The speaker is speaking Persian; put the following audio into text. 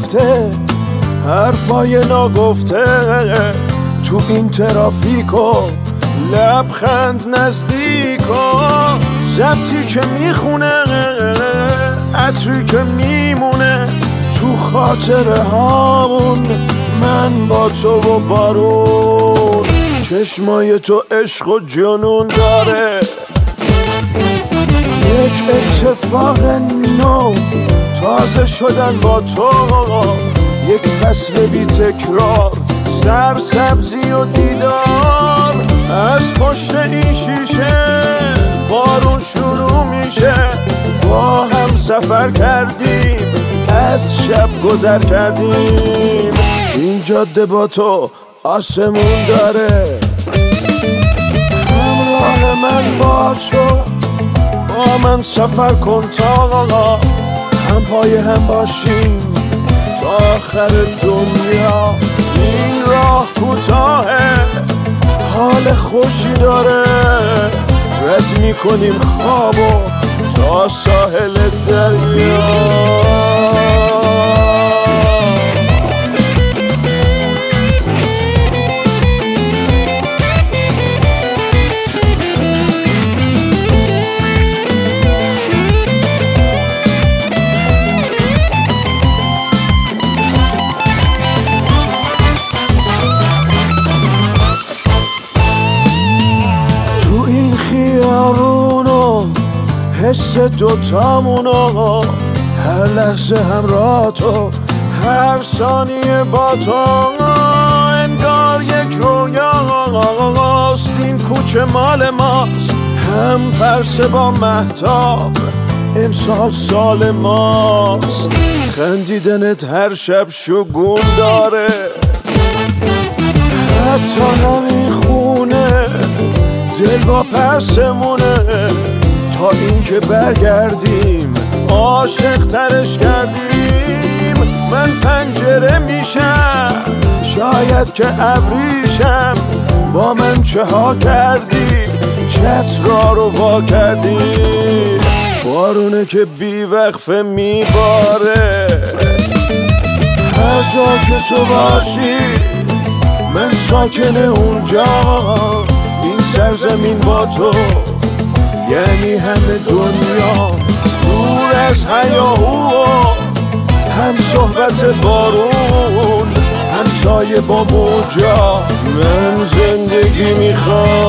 رفته حرفای ناگفته تو این ترافیکو لبخند نزدیکو ضبطی که میخونه عطری که میمونه تو خاطره هامون من با تو و بارون چشمای تو عشق و جنون داره یک اتفاق نو تازه شدن با تو یک فصل بی تکرار سرسبزی و دیدار از پشت این شیشه بارون شروع میشه با هم سفر کردیم از شب گذر کردیم این جاده با تو آسمون داره همراه من باشو با من سفر کن تا هم پای هم باشیم تا آخر دنیا این راه کوتاهه حال خوشی داره رد میکنیم خوابو تا ساحل دریا خیارونو حس دوتامونو هر لحظه همراه تو هر ثانیه با تو انگار یک رویاست این کوچه مال ماست هم پرسه با مهتاب امسال سال ماست خندیدنت هر شب شگون داره حتی همین خونه دل با پسمونه تا اینکه برگردیم عاشق ترش کردیم من پنجره میشم شاید که ابریشم با من چه ها کردی چترا رو وا کردی بارونه که بی وقفه میباره هر جا که تو باشی من ساکن اونجا این سرزمین با تو یعنی همه دنیا دور از هیاهو هم صحبت بارون هم سایه با موجا من زندگی میخوام